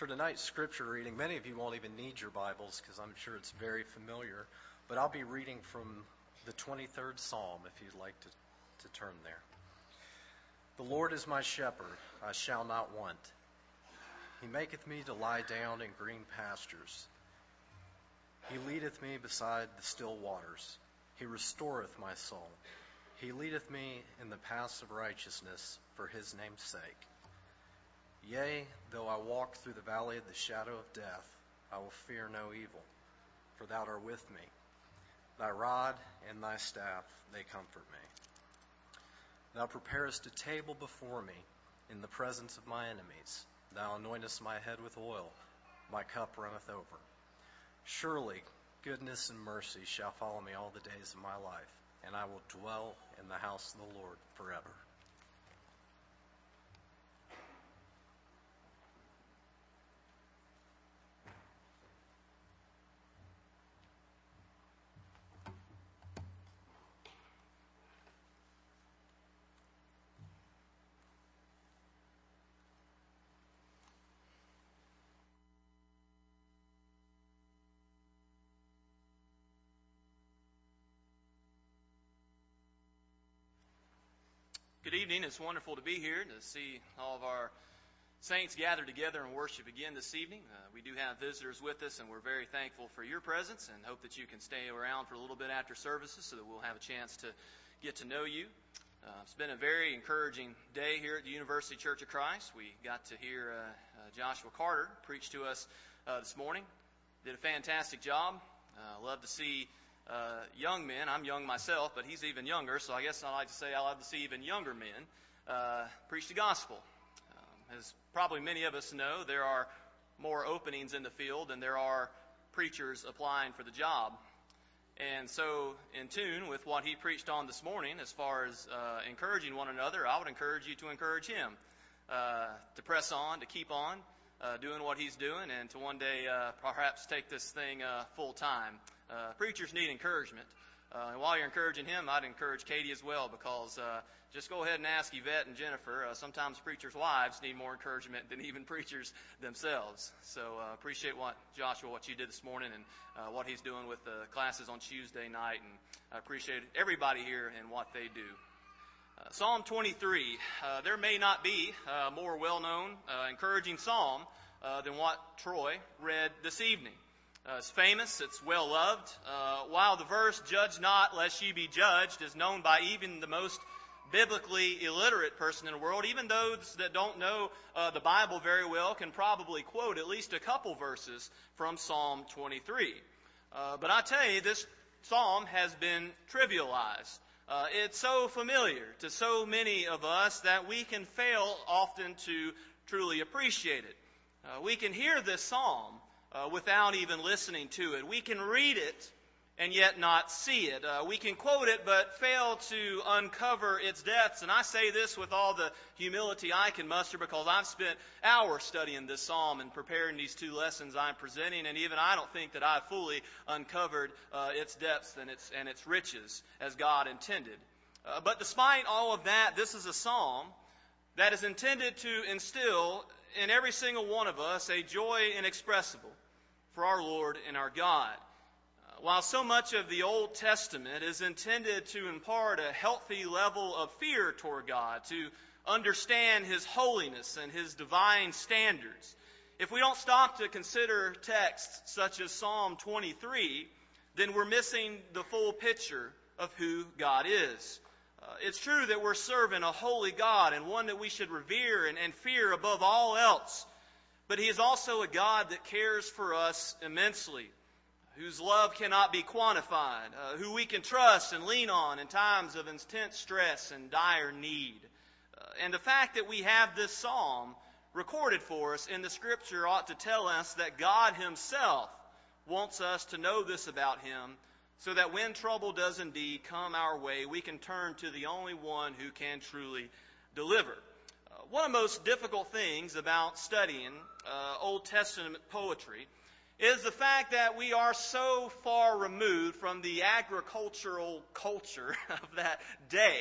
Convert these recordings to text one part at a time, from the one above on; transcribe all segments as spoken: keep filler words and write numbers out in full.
For tonight's scripture reading, many of you won't even need your Bibles because I'm sure it's very familiar, but I'll be reading from the twenty-third Psalm if you'd like to, to turn there. The Lord is my shepherd, I shall not want. He maketh me to lie down in green pastures. He leadeth me beside the still waters. He restoreth my soul. He leadeth me in the paths of righteousness for his name's sake. Yea, though I walk through the valley of the shadow of death, I will fear no evil, for thou art with me. Thy rod and thy staff, they comfort me. Thou preparest a table before me in the presence of my enemies. Thou anointest my head with oil, my cup runneth over. Surely goodness and mercy shall follow me all the days of my life, and I will dwell in the house of the Lord forever. Good evening. It's wonderful to be here to see all of our saints gather together and worship again this evening. Uh, we do have visitors with us, and we're very thankful for your presence and hope that you can stay around for a little bit after services so that we'll have a chance to get to know you. Uh, it's been a very encouraging day here at the University Church of Christ. We got to hear uh, uh, Joshua Carter preach to us uh, this morning. Did a fantastic job. Uh, love to see Uh, young men. I'm young myself, but he's even younger, so I guess I like to say I love to see even younger men uh, preach the gospel. Um, as probably many of us know, there are more openings in the field than there are preachers applying for the job. And so, in tune with what he preached on this morning, as far as uh, encouraging one another, I would encourage you to encourage him uh, to press on, to keep on uh, doing what he's doing, and to one day uh, perhaps take this thing uh, full time. Uh, preachers need encouragement. Uh, and while you're encouraging him, I'd encourage Katie as well, because uh, just go ahead and ask Yvette and Jennifer. Uh, sometimes preachers' wives need more encouragement than even preachers themselves. So uh, appreciate what Joshua, what you did this morning, and uh, what he's doing with the classes on Tuesday night. And I appreciate everybody here and what they do. Uh, Psalm twenty-three. Uh, there may not be a more well-known, uh, encouraging psalm uh, than what Troy read this evening. Uh, it's famous, it's well-loved. Uh, while the verse, "Judge not, lest ye be judged," is known by even the most biblically illiterate person in the world, even those that don't know uh, the Bible very well can probably quote at least a couple verses from Psalm twenty-three. Uh, but I tell you, this psalm has been trivialized. Uh, it's so familiar to so many of us that we can fail often to truly appreciate it. Uh, we can hear this psalm Uh, without even listening to it. We can read it and yet not see it. Uh, we can quote it but fail to uncover its depths. And I say this with all the humility I can muster, because I've spent hours studying this psalm and preparing these two lessons I'm presenting, and even I don't think that I've fully uncovered uh, its depths and its, and its riches as God intended. Uh, but despite all of that, this is a psalm that is intended to instill in every single one of us a joy inexpressible for our Lord and our God. Uh, while so much of the Old Testament is intended to impart a healthy level of fear toward God, to understand His holiness and His divine standards, if we don't stop to consider texts such as Psalm twenty-three, then we're missing the full picture of who God is. Uh, it's true that we're serving a holy God, and one that we should revere and, and fear above all else. But He is also a God that cares for us immensely, whose love cannot be quantified, uh, who we can trust and lean on in times of intense stress and dire need. Uh, and the fact that we have this psalm recorded for us in the Scripture ought to tell us that God Himself wants us to know this about Him, so that when trouble does indeed come our way, we can turn to the only one who can truly deliver. Uh, one of the most difficult things about studying uh, Old Testament poetry is the fact that we are so far removed from the agricultural culture of that day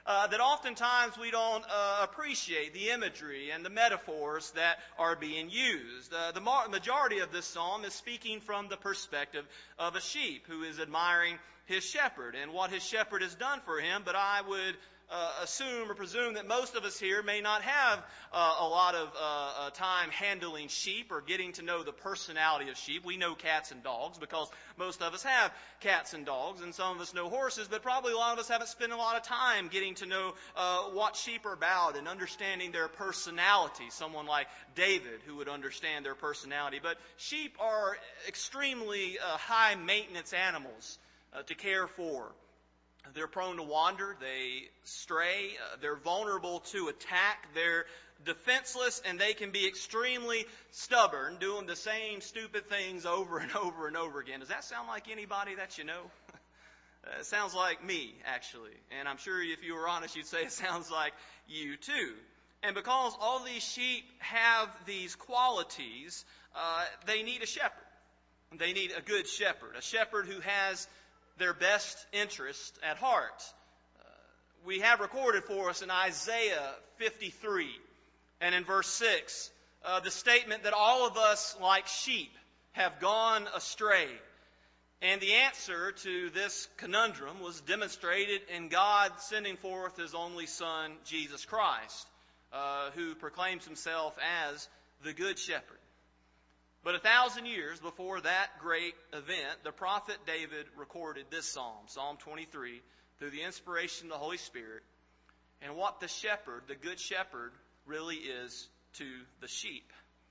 uh, that oftentimes we don't uh, appreciate the imagery and the metaphors that are being used. Uh, the ma- majority of this psalm is speaking from the perspective of a sheep who is admiring his shepherd and what his shepherd has done for him, but I would Uh, assume or presume that most of us here may not have uh, a lot of uh, uh, time handling sheep or getting to know the personality of sheep. We know cats and dogs because most of us have cats and dogs, and some of us know horses, but probably a lot of us haven't spent a lot of time getting to know uh, what sheep are about and understanding their personality. Someone like David who would understand their personality. But sheep are extremely uh, high maintenance animals uh, to care for. They're prone to wander, they stray, uh, they're vulnerable to attack, they're defenseless, and they can be extremely stubborn, doing the same stupid things over and over and over again. Does that sound like anybody that you know? uh, it sounds like me, actually. And I'm sure if you were honest, you'd say it sounds like you too. And because all these sheep have these qualities, uh, they need a shepherd. They need a good shepherd, a shepherd who has their best interest at heart. Uh, we have recorded for us in Isaiah fifty-three and in verse six uh, the statement that all of us like sheep have gone astray. And the answer to this conundrum was demonstrated in God sending forth His only Son, Jesus Christ, uh, who proclaims Himself as the Good Shepherd. But a thousand years before that great event, the prophet David recorded this psalm, Psalm twenty-three, through the inspiration of the Holy Spirit, and what the shepherd, the good shepherd, really is to the sheep.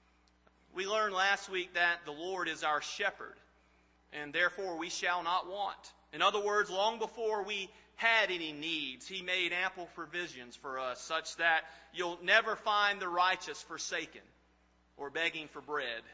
We learned last week that the Lord is our shepherd, and therefore we shall not want. In other words, long before we had any needs, He made ample provisions for us, such that you'll never find the righteous forsaken or begging for bread.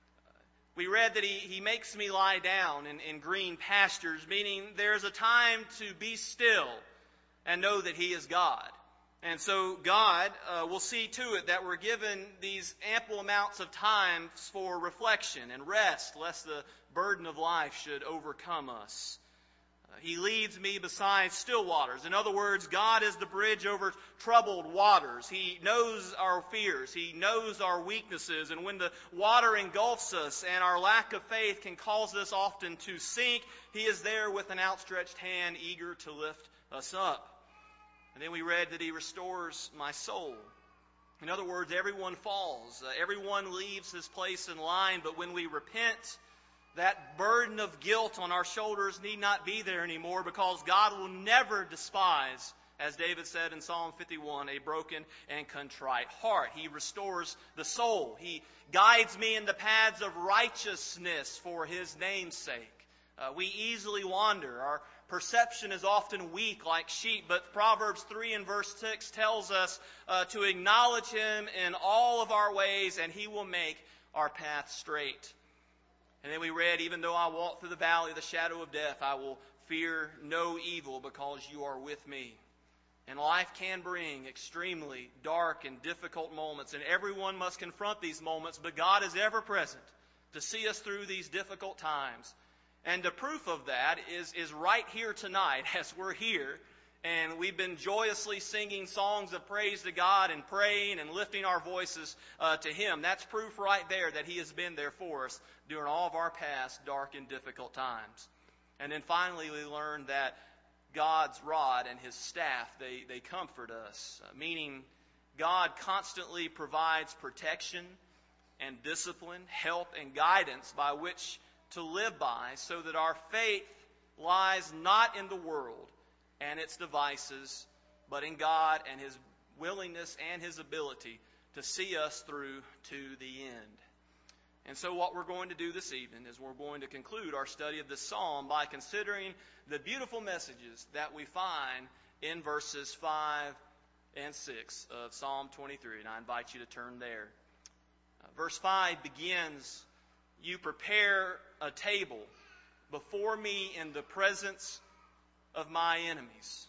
We read that he, he makes me lie down in, in green pastures, meaning there's a time to be still and know that He is God. And so God uh, will see to it that we're given these ample amounts of time for reflection and rest, lest the burden of life should overcome us. Uh, he leads me beside still waters. In other words, God is the bridge over troubled waters. He knows our fears. He knows our weaknesses. And when the water engulfs us and our lack of faith can cause us often to sink, He is there with an outstretched hand, eager to lift us up. And then we read that He restores my soul. In other words, everyone falls. Uh, everyone leaves his place in line. But when we repent, that burden of guilt on our shoulders need not be there anymore, because God will never despise, as David said in Psalm fifty-one, a broken and contrite heart. He restores the soul. He guides me in the paths of righteousness for His name's sake. Uh, we easily wander. Our perception is often weak like sheep, but Proverbs three and verse six tells us uh, to acknowledge Him in all of our ways, and He will make our path straight. And then we read, even though I walk through the valley of the shadow of death, I will fear no evil because You are with me. And life can bring extremely dark and difficult moments, and everyone must confront these moments, but God is ever present to see us through these difficult times. And the proof of that is, is right here tonight as we're here. And we've been joyously singing songs of praise to God and praying and lifting our voices uh, to Him. That's proof right there that He has been there for us during all of our past dark and difficult times. And then finally we learned that God's rod and His staff, they, they comfort us. Uh, meaning God constantly provides protection and discipline, help and guidance by which to live by, so that our faith lies not in the world and its devices, but in God and His willingness and His ability to see us through to the end. And so what we're going to do this evening is we're going to conclude our study of this psalm by considering the beautiful messages that we find in verses five and six of Psalm twenty-three. And I invite you to turn there. Uh, verse five begins, "You prepare a table before me in the presence of my enemies."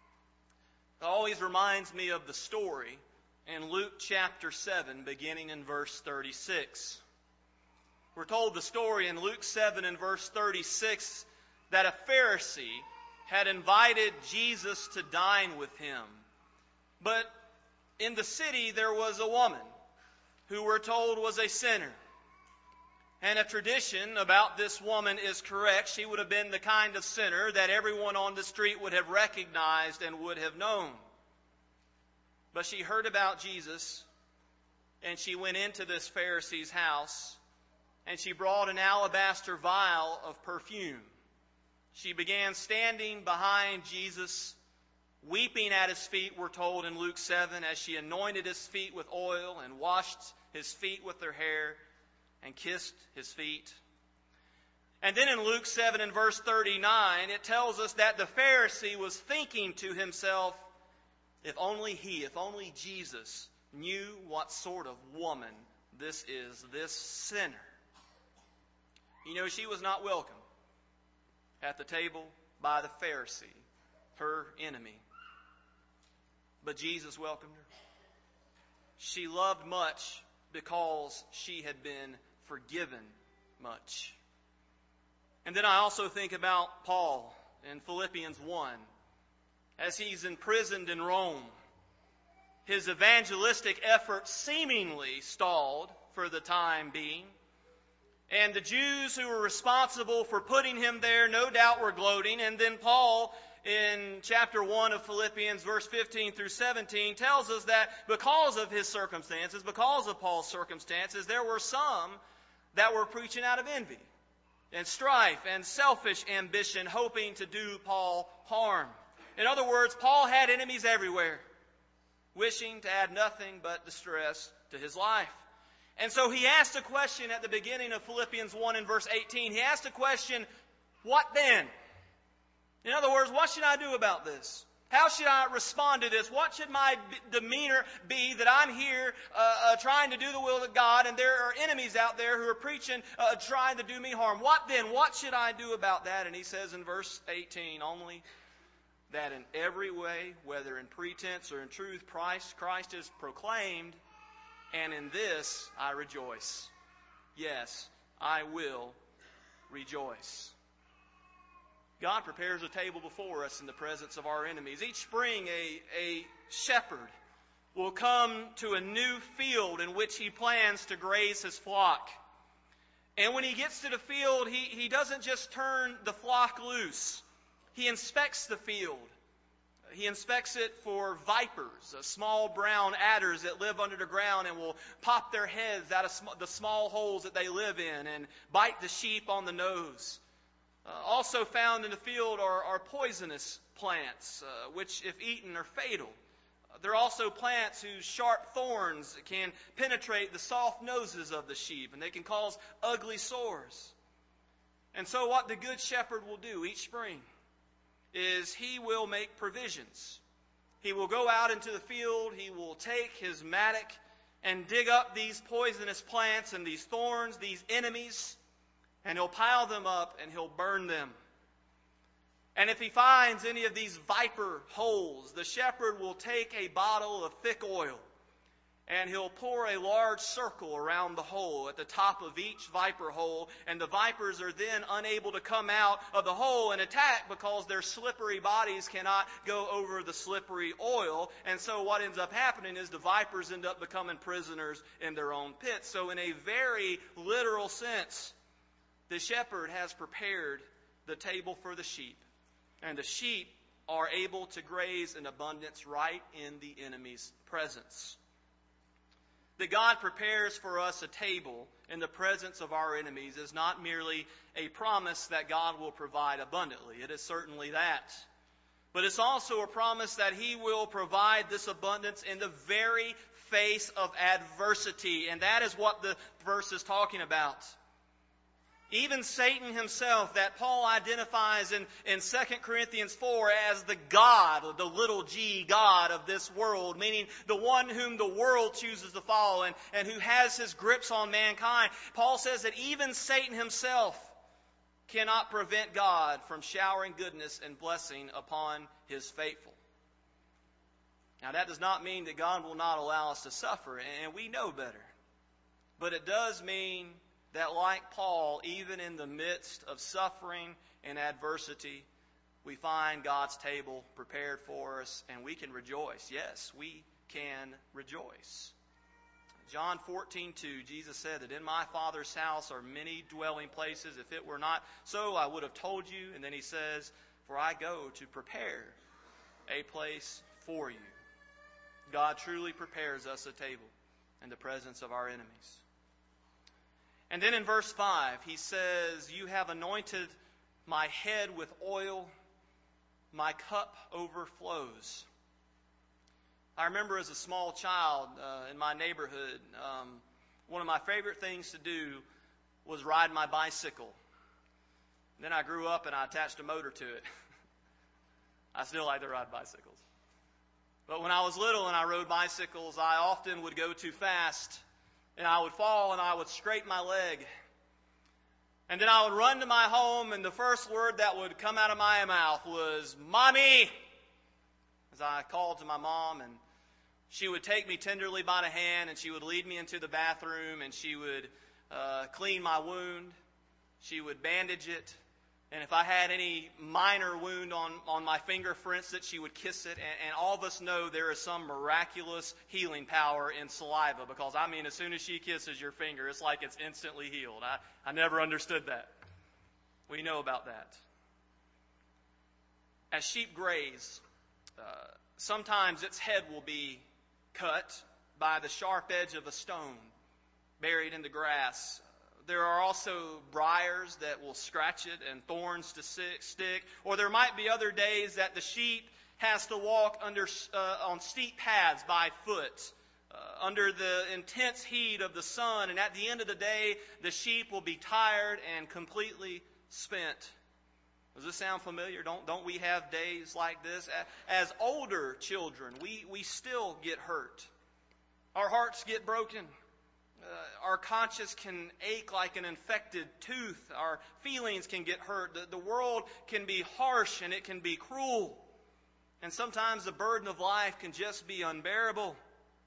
It always reminds me of the story in Luke chapter seven, beginning in verse thirty-six. We're told the story in Luke seven and verse thirty-six that a Pharisee had invited Jesus to dine with him. But in the city there was a woman who we're told was a sinner. And a tradition about this woman is correct. She would have been the kind of sinner that everyone on the street would have recognized and would have known. But she heard about Jesus, and she went into this Pharisee's house, and she brought an alabaster vial of perfume. She began standing behind Jesus, weeping at his feet, we're told in Luke seven, as she anointed his feet with oil and washed his feet with her hair and kissed his feet. And then in Luke seven and verse thirty-nine, it tells us that the Pharisee was thinking to himself, if only he, if only Jesus knew what sort of woman this is, this sinner. You know, she was not welcome at the table by the Pharisee, her enemy. But Jesus welcomed her. She loved much because she had been forgiven much. And then I also think about Paul in Philippians one. As he's imprisoned in Rome, his evangelistic efforts seemingly stalled for the time being. And the Jews who were responsible for putting him there no doubt were gloating. And then Paul, in chapter one of Philippians, verse fifteen through seventeen, tells us that because of his circumstances, because of Paul's circumstances, there were some that were preaching out of envy and strife and selfish ambition, hoping to do Paul harm. In other words, Paul had enemies everywhere, wishing to add nothing but distress to his life. And so he asked a question at the beginning of Philippians one and verse eighteen. He asked a question, what then? In other words, what should I do about this? How should I respond to this? What should my demeanor be that I'm here uh, uh, trying to do the will of God, and there are enemies out there who are preaching, uh, trying to do me harm? What then? What should I do about that? And he says in verse eighteen, only that in every way, whether in pretense or in truth, Christ, Christ is proclaimed, and in this I rejoice. Yes, I will rejoice. God prepares a table before us in the presence of our enemies. Each spring, a, a shepherd will come to a new field in which he plans to graze his flock. And when he gets to the field, he, he doesn't just turn the flock loose. He inspects the field. He inspects it for vipers, uh, small brown adders that live under the ground and will pop their heads out of sm- the small holes that they live in and bite the sheep on the nose. Uh, also found in the field are, are poisonous plants, uh, which if eaten are fatal. Uh, there are also plants whose sharp thorns can penetrate the soft noses of the sheep, and they can cause ugly sores. And so what the Good Shepherd will do each spring is he will make provisions. He will go out into the field, he will take his mattock and dig up these poisonous plants and these thorns, these enemies, and he'll pile them up and he'll burn them. And if he finds any of these viper holes, the shepherd will take a bottle of thick oil and he'll pour a large circle around the hole at the top of each viper hole, and the vipers are then unable to come out of the hole and attack because their slippery bodies cannot go over the slippery oil. And so what ends up happening is the vipers end up becoming prisoners in their own pits. So in a very literal sense, the shepherd has prepared the table for the sheep, and the sheep are able to graze in abundance right in the enemy's presence. That God prepares for us a table in the presence of our enemies is not merely a promise that God will provide abundantly. It is certainly that. But it's also a promise that He will provide this abundance in the very face of adversity. And that is what the verse is talking about. Even Satan himself, that Paul identifies in, in Second Corinthians four as the God, the little g God of this world, meaning the one whom the world chooses to follow and, and who has his grips on mankind. Paul says that even Satan himself cannot prevent God from showering goodness and blessing upon His faithful. Now that does not mean that God will not allow us to suffer, and we know better. But it does mean that like Paul, even in the midst of suffering and adversity, we find God's table prepared for us, and we can rejoice. Yes, we can rejoice. John fourteen two, Jesus said that in my Father's house are many dwelling places. If it were not so, I would have told you. And then he says, for I go to prepare a place for you. God truly prepares us a table in the presence of our enemies. And then in verse five, he says, you have anointed my head with oil, my cup overflows. I remember as a small child uh, in my neighborhood, um, one of my favorite things to do was ride my bicycle. Then I grew up and I attached a motor to it. I still like to ride bicycles. But when I was little and I rode bicycles, I often would go too fast, and I would fall and I would scrape my leg. And then I would run to my home, and the first word that would come out of my mouth was, Mommy! As I called to my mom, and she would take me tenderly by the hand, and she would lead me into the bathroom, and she would uh, clean my wound. She would bandage it. And if I had any minor wound on, on my finger, for instance, she would kiss it. And, and all of us know there is some miraculous healing power in saliva. Because, I mean, as soon as she kisses your finger, it's like it's instantly healed. I, I never understood that. We know about that. As sheep graze, uh, sometimes its head will be cut by the sharp edge of a stone buried in the grass. There are also briars that will scratch it and thorns to stick. Or there might be other days that the sheep has to walk under uh, on steep paths by foot uh, under the intense heat of the sun. And at the end of the day, the sheep will be tired and completely spent. Does this sound familiar? Don't, don't we have days like this? As older children, we, we still get hurt. Our hearts get broken. Uh, our conscience can ache like an infected tooth. Our feelings can get hurt. The, the world can be harsh and it can be cruel. And sometimes the burden of life can just be unbearable.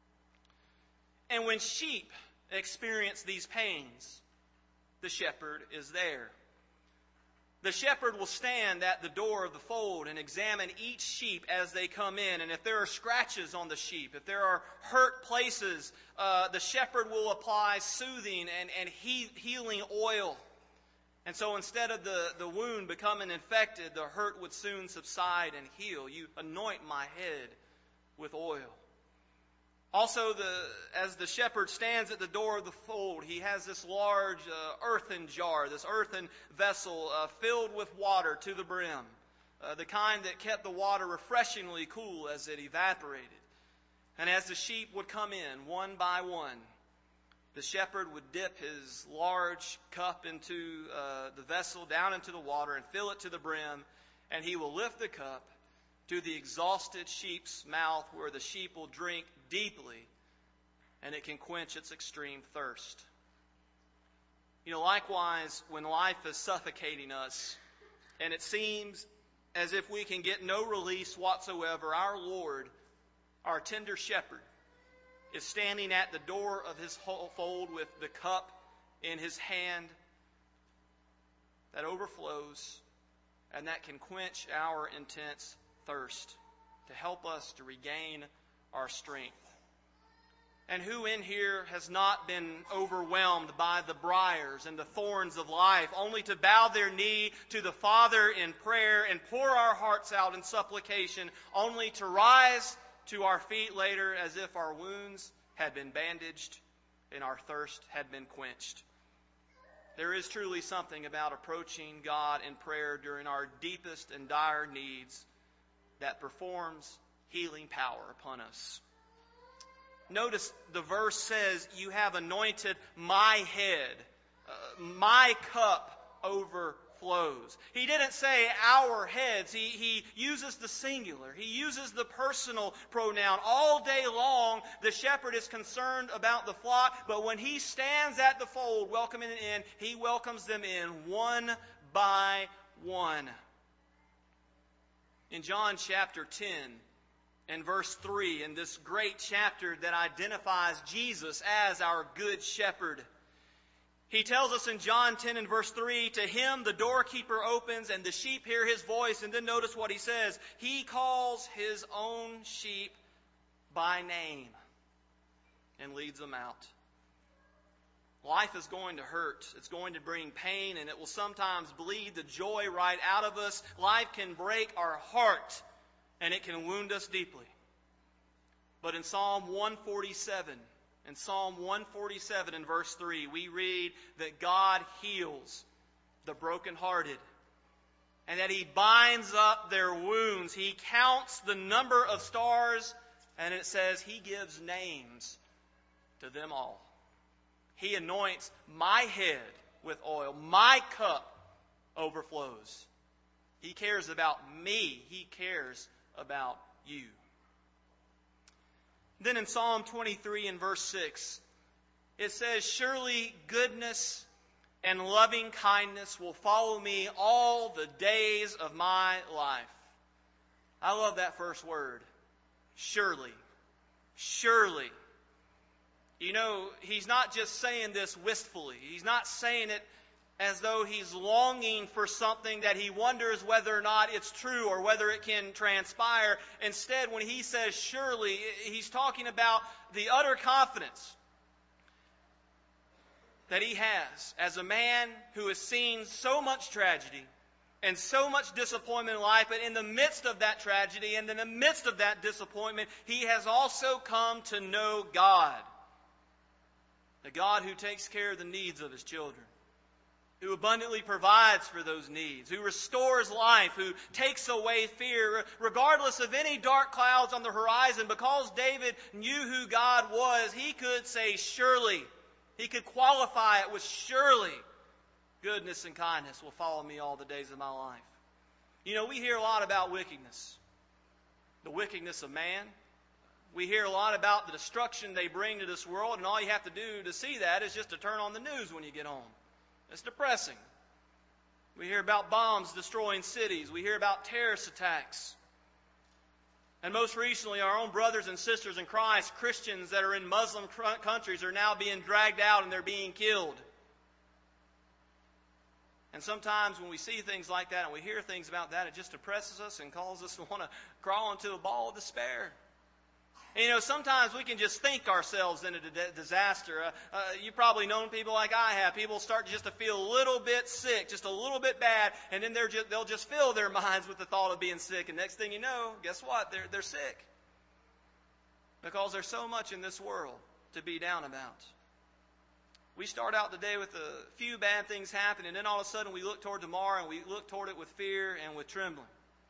And when sheep experience these pains, the shepherd is there. The shepherd will stand at the door of the fold and examine each sheep as they come in. And if there are scratches on the sheep, if there are hurt places, uh, the shepherd will apply soothing and, and he, healing oil. And so instead of the, the wound becoming infected, the hurt would soon subside and heal. You anoint my head with oil. Also, the, as the shepherd stands at the door of the fold, he has this large uh, earthen jar, this earthen vessel uh, filled with water to the brim, uh, the kind that kept the water refreshingly cool as it evaporated. And as the sheep would come in, one by one, the shepherd would dip his large cup into uh, the vessel, down into the water, and fill it to the brim, and he will lift the cup to the exhausted sheep's mouth, where the sheep will drink deeply, and it can quench its extreme thirst. You know, likewise, when life is suffocating us, and it seems as if we can get no release whatsoever, our Lord, our tender shepherd, is standing at the door of his fold with the cup in his hand that overflows and that can quench our intense thirst, to help us to regain our strength. And who in here has not been overwhelmed by the briars and the thorns of life, only to bow their knee to the Father in prayer and pour our hearts out in supplication, only to rise to our feet later as if our wounds had been bandaged and our thirst had been quenched? There is truly something about approaching God in prayer during our deepest and dire needs that performs healing power upon us. Notice the verse says, you have anointed my head. Uh, my cup overflows. He didn't say our heads. He, he uses the singular. He uses the personal pronoun. All day long, the shepherd is concerned about the flock, but when he stands at the fold welcoming them in, he welcomes them in one by one. In John chapter ten and verse three, in this great chapter that identifies Jesus as our good shepherd, He tells us in John ten and verse three, to him the doorkeeper opens and the sheep hear his voice. And then notice what he says. He calls his own sheep by name and leads them out. Life is going to hurt. It's going to bring pain, and it will sometimes bleed the joy right out of us. Life can break our heart, and it can wound us deeply. But in Psalm one forty-seven, in Psalm one forty-seven in verse three, we read that God heals the brokenhearted, and that He binds up their wounds. He counts the number of stars, and it says He gives names to them all. He anoints my head with oil. My cup overflows. He cares about me. He cares about you. Then in Psalm twenty-three and verse six, it says, surely goodness and loving kindness will follow me all the days of my life. I love that first word. Surely. Surely. You know, he's not just saying this wistfully. He's not saying it as though he's longing for something that he wonders whether or not it's true or whether it can transpire. Instead, when he says surely, he's talking about the utter confidence that he has as a man who has seen so much tragedy and so much disappointment in life. But in the midst of that tragedy and in the midst of that disappointment, he has also come to know God. The God who takes care of the needs of His children, who abundantly provides for those needs, who restores life, who takes away fear, regardless of any dark clouds on the horizon. Because David knew who God was, he could say surely. He could qualify it with surely. Goodness and kindness will follow me all the days of my life. You know, we hear a lot about wickedness. The wickedness of man. We hear a lot about the destruction they bring to this world, and all you have to do to see that is just to turn on the news when you get home. It's depressing. We hear about bombs destroying cities. We hear about terrorist attacks. And most recently, our own brothers and sisters in Christ, Christians that are in Muslim countries, are now being dragged out and they're being killed. And sometimes when we see things like that and we hear things about that, it just depresses us and causes us to want to crawl into a ball of despair. And, you know, sometimes we can just think ourselves into a disaster. Uh, uh, you've probably known people like I have. People start just to feel a little bit sick, just a little bit bad, and then they're just, they'll just fill their minds with the thought of being sick. And next thing you know, guess what? They're, they're sick. Because there's so much in this world to be down about. We start out the day with a few bad things happening, and then all of a sudden we look toward tomorrow and we look toward it with fear and with trembling.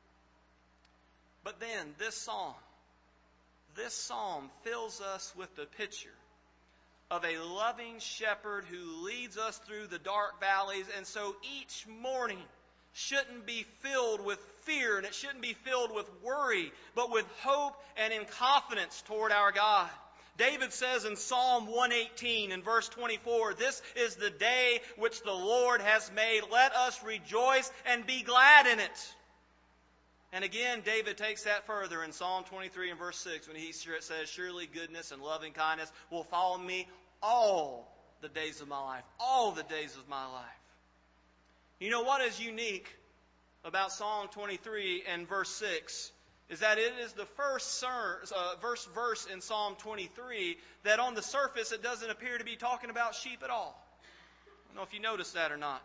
But then this psalm, This psalm fills us with the picture of a loving shepherd who leads us through the dark valleys. And so each morning shouldn't be filled with fear and it shouldn't be filled with worry, but with hope and in confidence toward our God. David says in Psalm one eighteen in verse twenty-four, this is the day which the Lord has made. Let us rejoice and be glad in it. And again, David takes that further in Psalm twenty-three and verse six when he says, surely goodness and loving kindness will follow me all the days of my life. All the days of my life. You know what is unique about Psalm twenty-three and verse six is that it is the first uh, verse, verse in Psalm twenty-three that on the surface it doesn't appear to be talking about sheep at all. I don't know if you noticed that or not.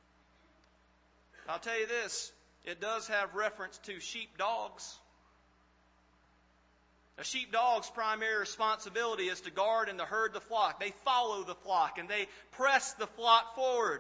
I'll tell you this. It does have reference to sheepdogs. A sheepdog's primary responsibility is to guard and to herd the flock. They follow the flock and they press the flock forward.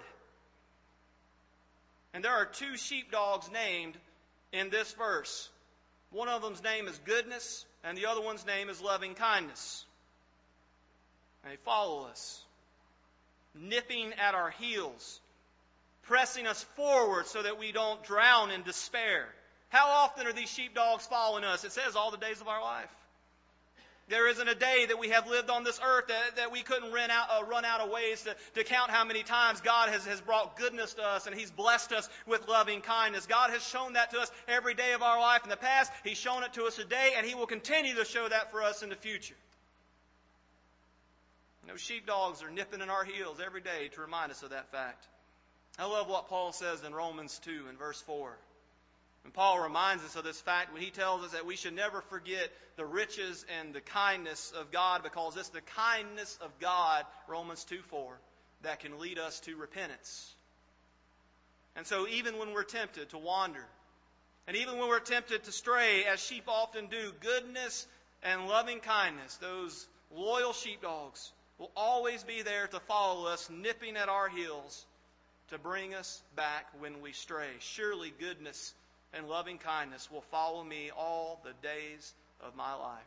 And there are two sheepdogs named in this verse. One of them's name is Goodness and the other one's name is Loving Kindness. And they follow us, nipping at our heels, pressing us forward so that we don't drown in despair. How often are these sheepdogs following us? It says all the days of our life. There isn't a day that we have lived on this earth that, that we couldn't run out, uh, run out of ways to, to count how many times God has, has brought goodness to us and He's blessed us with loving kindness. God has shown that to us every day of our life in the past. He's shown it to us today, and He will continue to show that for us in the future. You know, sheepdogs are nipping in our heels every day to remind us of that fact. I love what Paul says in Romans two in verse four. And Paul reminds us of this fact when he tells us that we should never forget the riches and the kindness of God, because it's the kindness of God, Romans two four, that can lead us to repentance. And so even when we're tempted to wander, and even when we're tempted to stray, as sheep often do, goodness and loving kindness, those loyal sheepdogs, will always be there to follow us, nipping at our heels to bring us back when we stray. Surely goodness and loving kindness will follow me all the days of my life.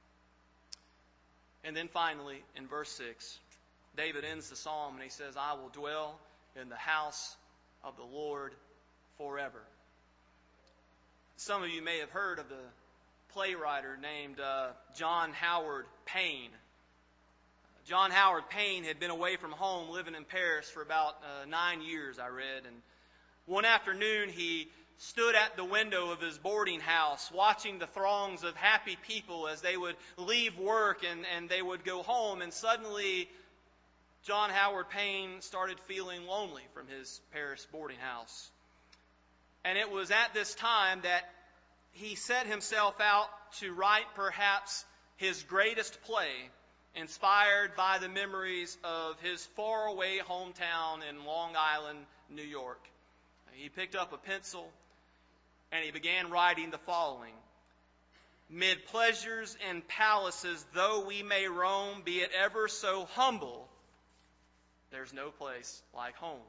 And then finally, in verse six, David ends the psalm and he says, I will dwell in the house of the Lord forever. Some of you may have heard of the playwright named uh, John Howard Payne. John Howard Payne had been away from home, living in Paris for about uh, nine years, I read. And one afternoon, he stood at the window of his boarding house, watching the throngs of happy people as they would leave work and, and they would go home. And suddenly, John Howard Payne started feeling lonely from his Paris boarding house. And it was at this time that he set himself out to write perhaps his greatest play, inspired by the memories of his faraway hometown in Long Island, New York. He picked up a pencil and he began writing the following. Mid pleasures and palaces, though we may roam, be it ever so humble, there's no place like home.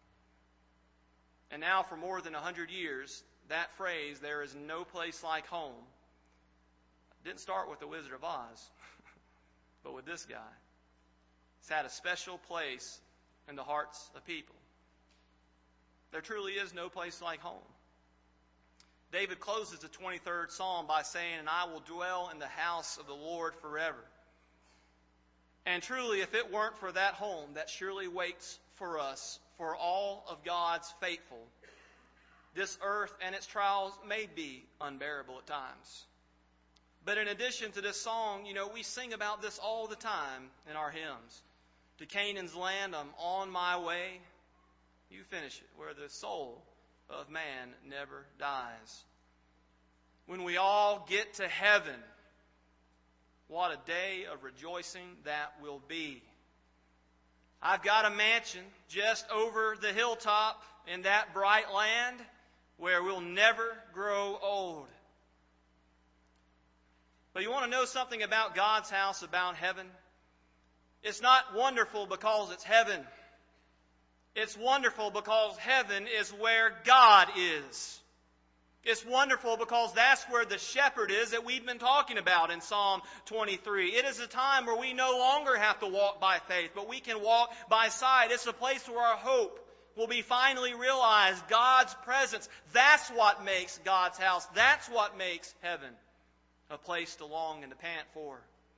And now for more than a hundred years, that phrase, there is no place like home, didn't start with the Wizard of Oz, but with this guy. It's had a special place in the hearts of people. There truly is no place like home. David closes the twenty-third Psalm by saying, and I will dwell in the house of the Lord forever. And truly, if it weren't for that home that surely waits for us, for all of God's faithful, this earth and its trials may be unbearable at times. But in addition to this song, you know, we sing about this all the time in our hymns. To Canaan's land, I'm on my way. You finish it, where the soul of man never dies. When we all get to heaven, what a day of rejoicing that will be. I've got a mansion just over the hilltop in that bright land where we'll never grow old. But you want to know something about God's house, about heaven? It's not wonderful because it's heaven. It's wonderful because heaven is where God is. It's wonderful because that's where the shepherd is that we've been talking about in Psalm twenty-three. It is a time where we no longer have to walk by faith, but we can walk by sight. It's a place where our hope will be finally realized, God's presence. That's what makes God's house. That's what makes heaven a place to long and to pant for.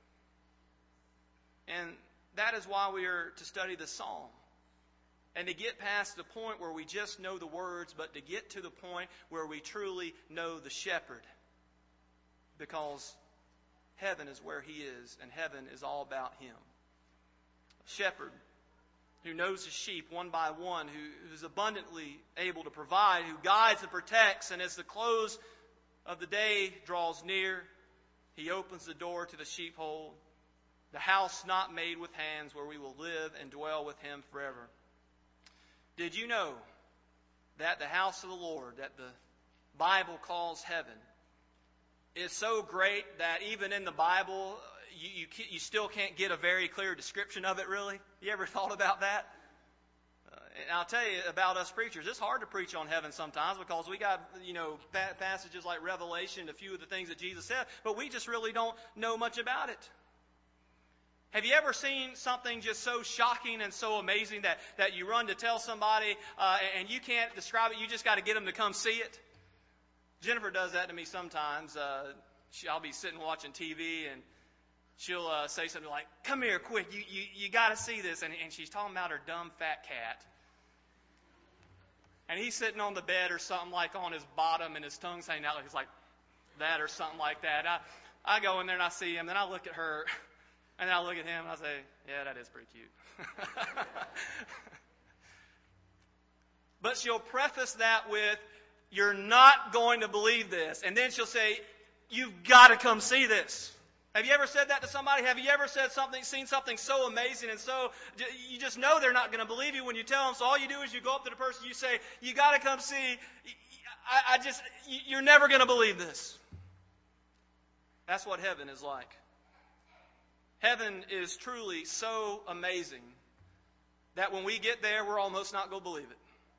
And that is why we are to study the psalm. And to get past the point where we just know the words, but to get to the point where we truly know the shepherd. Because heaven is where he is, and heaven is all about him. A shepherd who knows his sheep one by one, who, who's abundantly able to provide, who guides and protects, and as the close of the day draws near, he opens the door to the sheepfold, the house not made with hands, where we will live and dwell with him forever. Did you know that the house of the Lord, that the Bible calls heaven, is so great that even in the Bible, you, you, you still can't get a very clear description of it, really? You ever thought about that? Uh, and I'll tell you about us preachers. It's hard to preach on heaven sometimes because we got, you know, pa- passages like Revelation, a few of the things that Jesus said, but we just really don't know much about it. Have you ever seen something just so shocking and so amazing that, that you run to tell somebody uh, and you can't describe it, you just got to get them to come see it? Jennifer does that to me sometimes. Uh, she, I'll be sitting watching T V and she'll uh, say something like, come here quick, you, you, you got to see this. And, and she's talking about her dumb fat cat. And he's sitting on the bed or something like on his bottom and his tongue's hanging out like it's like that or something like that. I, I go in there and I see him, then I look at her. And I look at him and I say, yeah, that is pretty cute. But she'll preface that with, you're not going to believe this. And then she'll say, you've got to come see this. Have you ever said that to somebody? Have you ever said something, seen something so amazing and so, you just know they're not going to believe you when you tell them. So all you do is you go up to the person, you say, you got to come see. I, I just, you're never going to believe this. That's what heaven is like. Heaven is truly so amazing that when we get there, we're almost not going to believe it.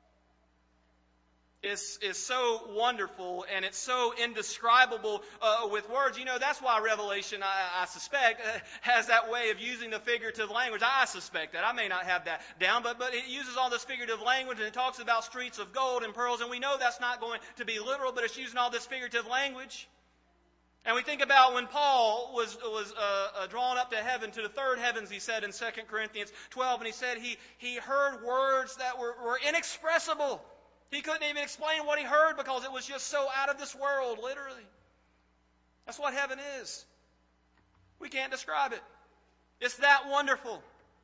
Is, is so wonderful and it's so indescribable uh, with words. You know, that's why Revelation, I, I suspect, uh, has that way of using the figurative language. I suspect that. I may not have that down, but, but it uses all this figurative language and it talks about streets of gold and pearls, and we know that's not going to be literal, but it's using all this figurative language. And we think about when Paul was was uh, uh, drawn up to heaven, to the third heavens, he said in Second Corinthians twelve, and he said he, he heard words that were, were inexpressible. He couldn't even explain what he heard because it was just so out of this world, literally. That's what heaven is. We can't describe it. It's that wonderful.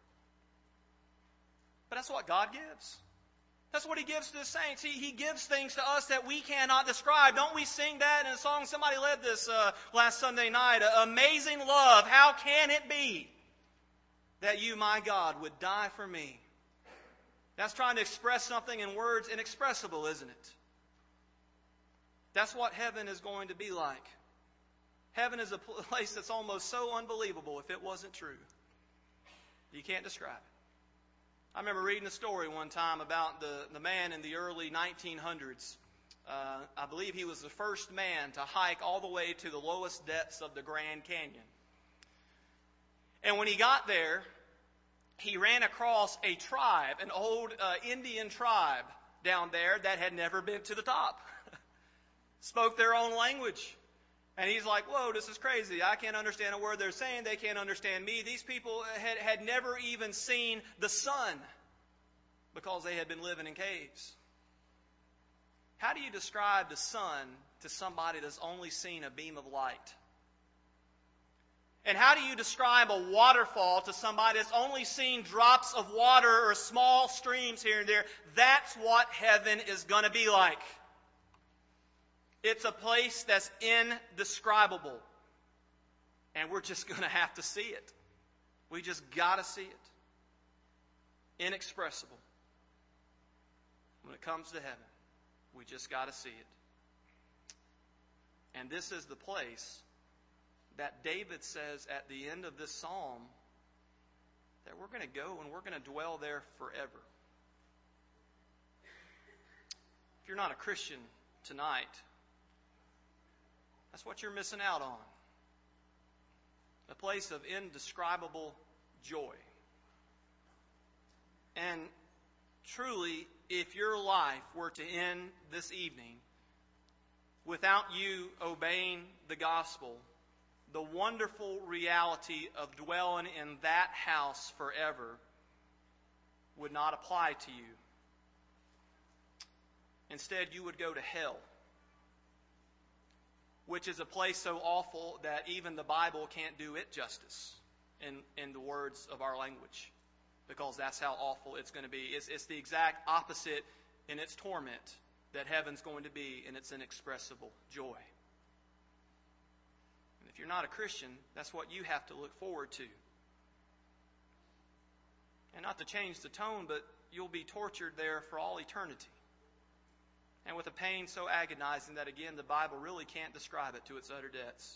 But that's what God gives. That's what He gives to the saints. He, he gives things to us that we cannot describe. Don't we sing that in a song? Somebody led this uh, last Sunday night. Amazing love, how can it be that you, my God, would die for me? That's trying to express something in words inexpressible, isn't it? That's what heaven is going to be like. Heaven is a place that's almost so unbelievable if it wasn't true. You can't describe it. I remember reading a story one time about the, the man in the early nineteen hundreds. Uh, I believe he was the first man to hike all the way to the lowest depths of the Grand Canyon. And when he got there, he ran across a tribe, an old uh, Indian tribe down there that had never been to the top. Spoke their own language. And he's like, whoa, this is crazy. I can't understand a word they're saying. They can't understand me. These people had, had never even seen the sun because they had been living in caves. How do you describe the sun to somebody that's only seen a beam of light? And how do you describe a waterfall to somebody that's only seen drops of water or small streams here and there? That's what heaven is going to be like. It's a place that's indescribable. And we're just going to have to see it. We just got to see it. Inexpressible. When it comes to heaven, we just got to see it. And this is the place that David says at the end of this psalm that we're going to go and we're going to dwell there forever. If you're not a Christian tonight, that's what you're missing out on. A place of indescribable joy. And truly, if your life were to end this evening without you obeying the gospel, the wonderful reality of dwelling in that house forever would not apply to you. Instead, you would go to hell, which is a place so awful that even the Bible can't do it justice in, in the words of our language, because that's how awful it's going to be. It's, it's the exact opposite in its torment that heaven's going to be in its inexpressible joy. If you're not a Christian, that's what you have to look forward to. And not to change the tone, but you'll be tortured there for all eternity. And with a pain so agonizing that, again, the Bible really can't describe it to its utter depths.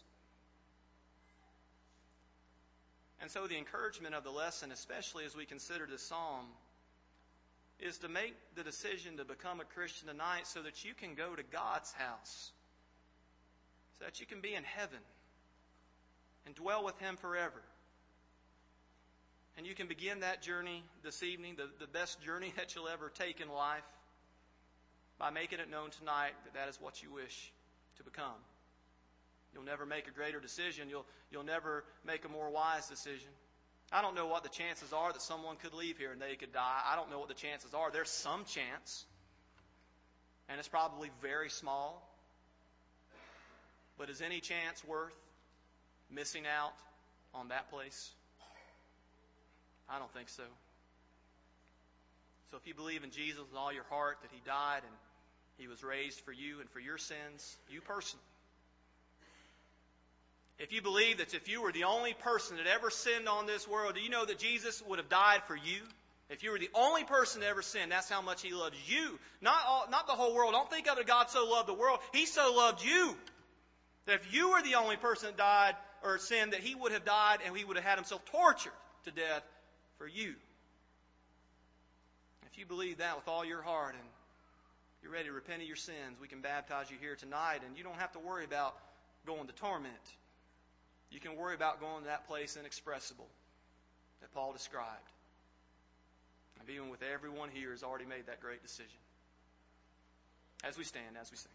And so the encouragement of the lesson, especially as we consider this psalm, is to make the decision to become a Christian tonight so that you can go to God's house, so that you can be in heaven and dwell with Him forever. And you can begin that journey this evening, the, the best journey that you'll ever take in life, by making it known tonight that that is what you wish to become. You'll never make a greater decision. You'll, you'll never make a more wise decision. I don't know what the chances are that someone could leave here and they could die. I don't know what the chances are. There's some chance. And it's probably very small. But is any chance worth missing out on that place? I don't think so. So if you believe in Jesus with all your heart, that He died and He was raised for you and for your sins, you personally. If you believe that if you were the only person that ever sinned on this world, do you know that Jesus would have died for you? If you were the only person that ever sinned, that's how much He loves you. Not all, not the whole world. Don't think of it, God so loved the world. He so loved you. That if you were the only person that died or sinned, that He would have died and He would have had Himself tortured to death for you. If you believe that with all your heart and you're ready to repent of your sins, we can baptize you here tonight, and you don't have to worry about going to torment. You can worry about going to that place inexpressible that Paul described. And even with everyone here has already made that great decision. As we stand, as we sing.